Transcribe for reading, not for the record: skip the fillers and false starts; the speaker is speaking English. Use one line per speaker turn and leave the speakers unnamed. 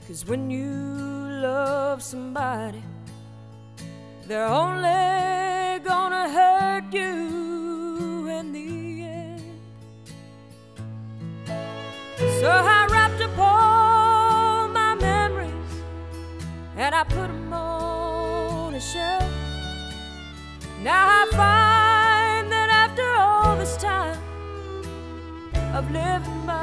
'Cause when you love somebody, they're only gonna hurt you in the end. So I wrapped up all my memories and I put them on a shelf. Now I find that after all this time of living my